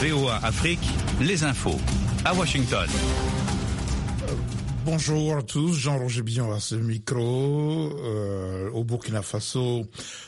VOA Afrique, les infos. À Washington. Bonjour à tous, Jean-Roger Billon à ce micro. Au Burkina Faso,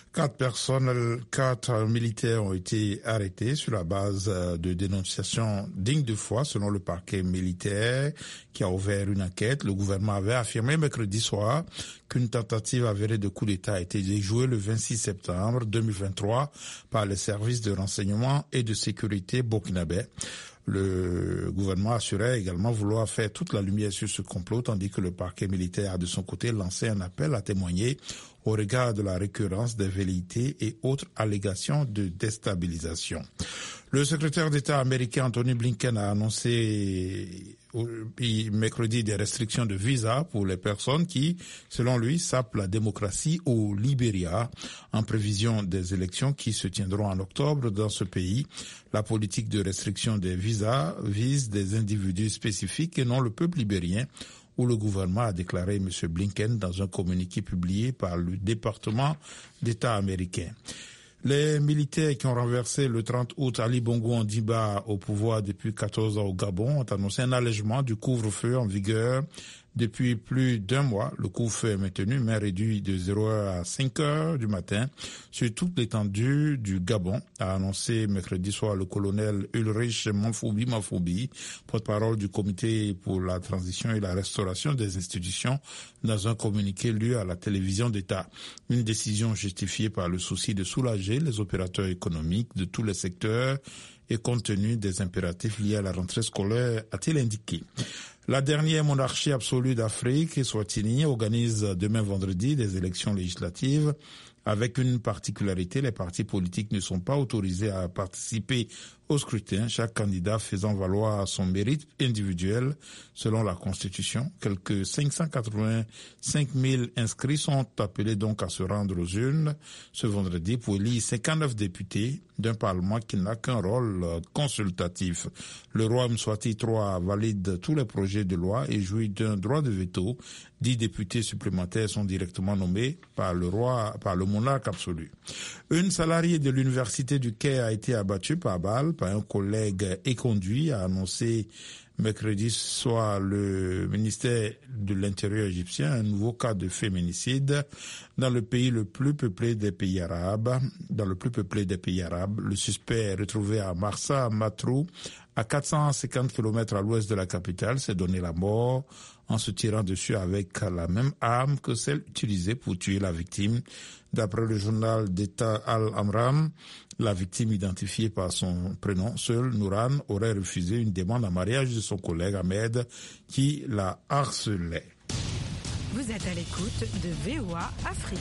4 militaires ont été arrêtés sur la base de dénonciations dignes de foi selon le parquet militaire qui a ouvert une enquête. Le gouvernement avait affirmé mercredi soir qu'une tentative avérée de coup d'État a été déjouée le 26 septembre 2023 par les services de renseignement et de sécurité burkinabais. Le gouvernement assurait également vouloir faire toute la lumière sur ce complot, tandis que le parquet militaire a de son côté lancé un appel à témoigner au regard de la récurrence des velléités et autres allégations de déstabilisation. Le secrétaire d'État américain Anthony Blinken a annoncé mercredi des restrictions de visa pour les personnes qui, selon lui, sapent la démocratie au Libéria en prévision des élections qui se tiendront en octobre dans ce pays. La politique de restriction des visas vise des individus spécifiques et non le peuple libérien, où le gouvernement a déclaré M. Blinken dans un communiqué publié par le département d'État américain. Les militaires qui ont renversé le 30 août Ali Bongo Ondimba au pouvoir depuis 14 ans au Gabon ont annoncé un allègement du couvre-feu en vigueur depuis plus d'un mois. Le couvre-feu est maintenu, mais réduit de 0h à 5h du matin sur toute l'étendue du Gabon, a annoncé mercredi soir le colonel Ulrich Mafoubi, porte-parole du comité pour la transition et la restauration des institutions, dans un communiqué lu à la télévision d'État. Une décision justifiée par le souci de soulager les opérateurs économiques de tous les secteurs et compte tenu des impératifs liés à la rentrée scolaire, a-t-il indiqué. La dernière monarchie absolue d'Afrique, Eswatini, organise demain vendredi des élections législatives. Avec une particularité, les partis politiques ne sont pas autorisés à participer au scrutin, chaque candidat faisant valoir son mérite individuel selon la Constitution. Quelques 585 000 inscrits sont appelés donc à se rendre aux urnes ce vendredi pour élire 59 députés d'un Parlement qui n'a qu'un rôle consultatif. Le roi Mswati III valide tous les projets de loi et jouit d'un droit de veto. 10 députés supplémentaires sont directement nommés par le monarque absolu. Une salariée de l'université du Caire a été abattue par balle par un collègue éconduit, a annoncé mercredi soir le ministère de l'Intérieur égyptien, un nouveau cas de féminicide dans le pays le plus peuplé des pays arabes. Le suspect est retrouvé à Marsa Matrou, à 450 km à l'ouest de la capitale, s'est donné la mort en se tirant dessus avec la même arme que celle utilisée pour tuer la victime. D'après le journal d'État Al-Amram, la victime identifiée par son prénom seul, Nouran, aurait refusé une demande en mariage de son collègue Ahmed qui la harcelait. Vous êtes à l'écoute de VOA Afrique.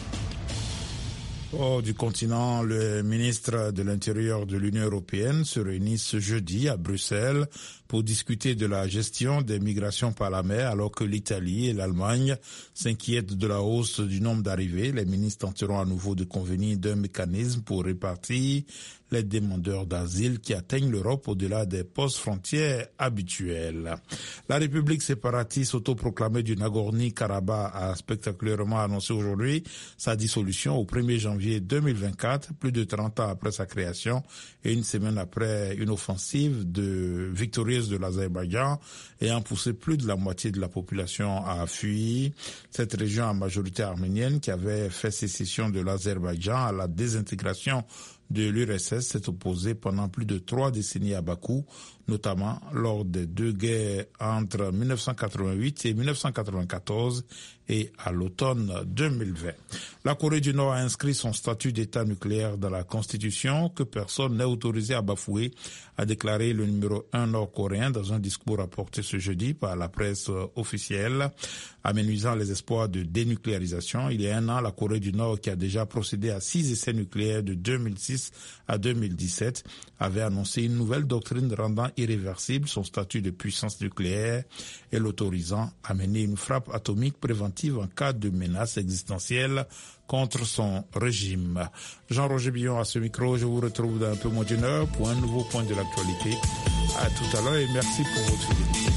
Du continent, le ministre de l'Intérieur de l'Union européenne se réunit ce jeudi à Bruxelles pour discuter de la gestion des migrations par la mer, alors que l'Italie et l'Allemagne s'inquiètent de la hausse du nombre d'arrivées. Les ministres tenteront à nouveau de convenir d'un mécanisme pour répartir les demandeurs d'asile qui atteignent l'Europe au-delà des postes frontières habituels. La République séparatiste autoproclamée du Nagorno-Karabakh a spectaculairement annoncé aujourd'hui sa dissolution au 1er janvier 2024, plus de 30 ans après sa création et une semaine après une offensive victorieuse de l'Azerbaïdjan ayant poussé plus de la moitié de la population à fuir. Cette région à majorité arménienne qui avait fait sécession de l'Azerbaïdjan à la désintégration de l'URSS s'est opposée pendant plus de 3 décennies à Bakou, notamment lors des 2 guerres entre 1988 et 1994 et à l'automne 2020. La Corée du Nord a inscrit son statut d'État nucléaire dans la Constitution que personne n'est autorisé à bafouer, a déclaré le numéro 1 nord-coréen dans un discours rapporté ce jeudi par la presse officielle, amenuisant les espoirs de dénucléarisation. Il y a un an, la Corée du Nord, qui a déjà procédé à 6 essais nucléaires de 2006 à 2017, avait annoncé une nouvelle doctrine rendant irréversible son statut de puissance nucléaire et l'autorisant à mener une frappe atomique préventive en cas de menace existentielle contre son régime. Jean-Roger Billon à ce micro, je vous retrouve dans un peu moins d'une heure pour un nouveau point de l'actualité. À tout à l'heure et merci pour votre fidélité.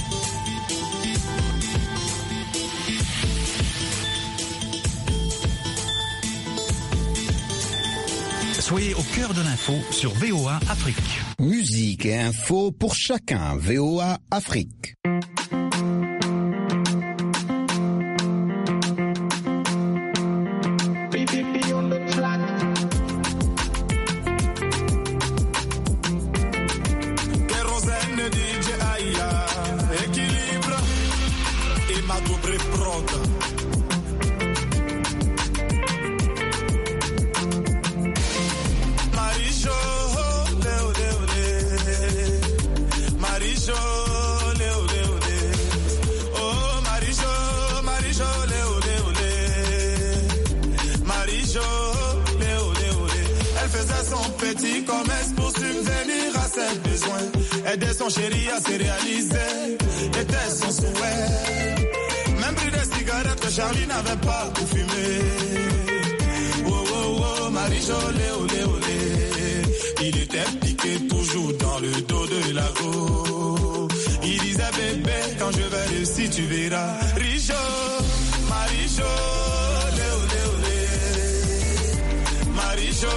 Soyez au cœur de l'info sur VOA Afrique. Musique et info pour chacun. VOA Afrique. Aider son chéri à se réaliser était son souhait. Même plus des cigarettes que Charlie n'avait pas pour fumer. Oh oh oh, Marie-Jo, olé olé olé. Il était piqué toujours dans le dos de la go. Il disait bébé, quand je vais réussir tu verras. Rijo, Marie-Jo, olé olé olé. Marie-Jo.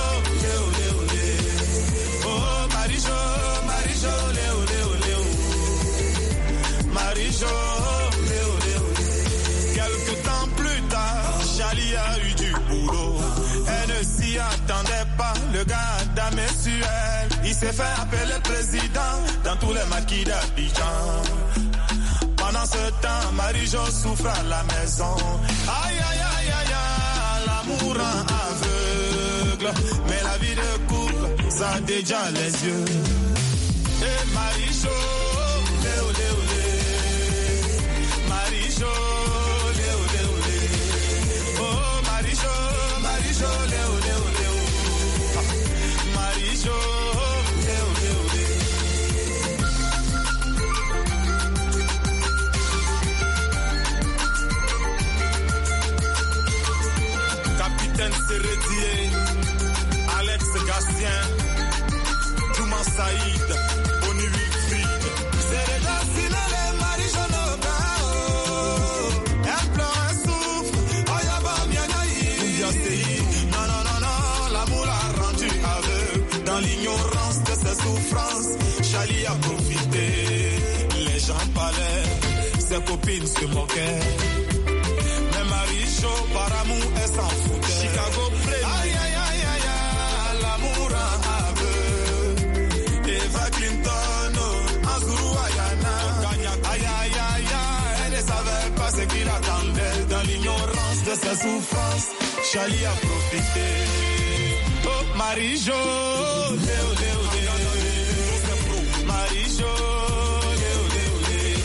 Quelque temps plus tard, Charlie a eu du boulot. Elle ne s'y attendait pas, le gars d'âme mensuel. Il s'est fait appeler président dans tous les maquis d'Abidjan. Pendant ce temps, Marie-Jo souffre à la maison. Aïe aïe aïe aïe aïe, l'amour rend aveugle. Mais la vie de couple, ça déjà les yeux. Et Marie-Jo, olé olé olé. Marie-Jo, olé olé olé. Oh Marie-Jo, Marie-Jo, olé olé olé. Marie-Jo, olé olé olé. Capitaine Seredier, Alex Gastien, Juma Saïd, Boni Wilfried. Seredier, Marie-Jo, dans l'ignorance de ses souffrances, Charlie a profité. Les gens parlaient, ses copines se moquaient. Mais Marie-Jo, par amour, elle s'en foutait. Chicago Pré. Aïe, aïe, aïe, aïe, aïe, l'amour en aveu. Eva Clinton, Anzuru Ayana. Aïe, aïe, aïe, aïe, elle ne savait pas ce qu'il attendait. Dans l'ignorance de ses souffrances, Charlie a profité. Oh, Marie-Jo, olé olé olé. Marie-Jo, olé olé olé.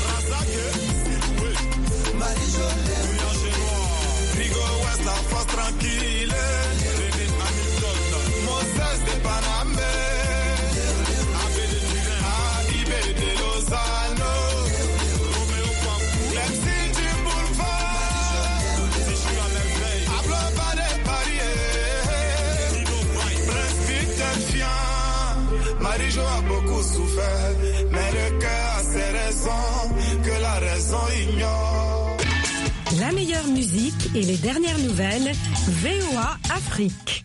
Marie-Jo, olé olé. Rigo West, la force tranquille. Moses de Paname. Aïbé de Lozano. Clemson du boulevard. Si je suis en merveille. Hablo pas de Paris. Marie-Jo a beaucoup souffert, mais le cœur a ses raisons que la raison ignore. La meilleure musique et les dernières nouvelles, VOA Afrique.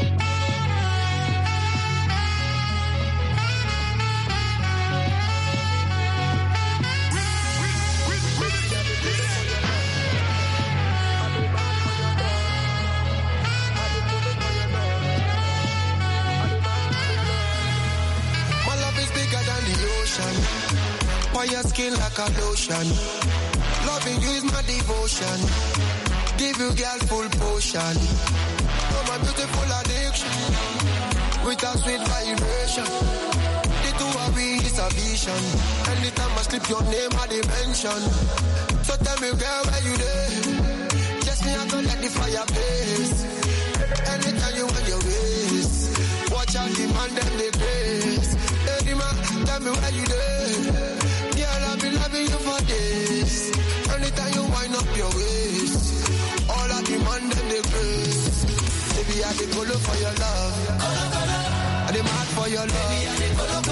On your skin like a lotion. Loving you is my devotion. Give you girl full potion. Oh my beautiful addiction. With a sweet vibration. The two of we is a vision. Anytime I slip your name I dimension. So tell me girl where you there. Just me I go let the fire blaze. Anytime you want your ways. Watch out the man them they grace. Hey man, tell me where you there. Girl, I've been loving you for days. Anytime you wind up your waist, all I demand them the grace. Baby, I dey follow for your love. I dey mad for your love.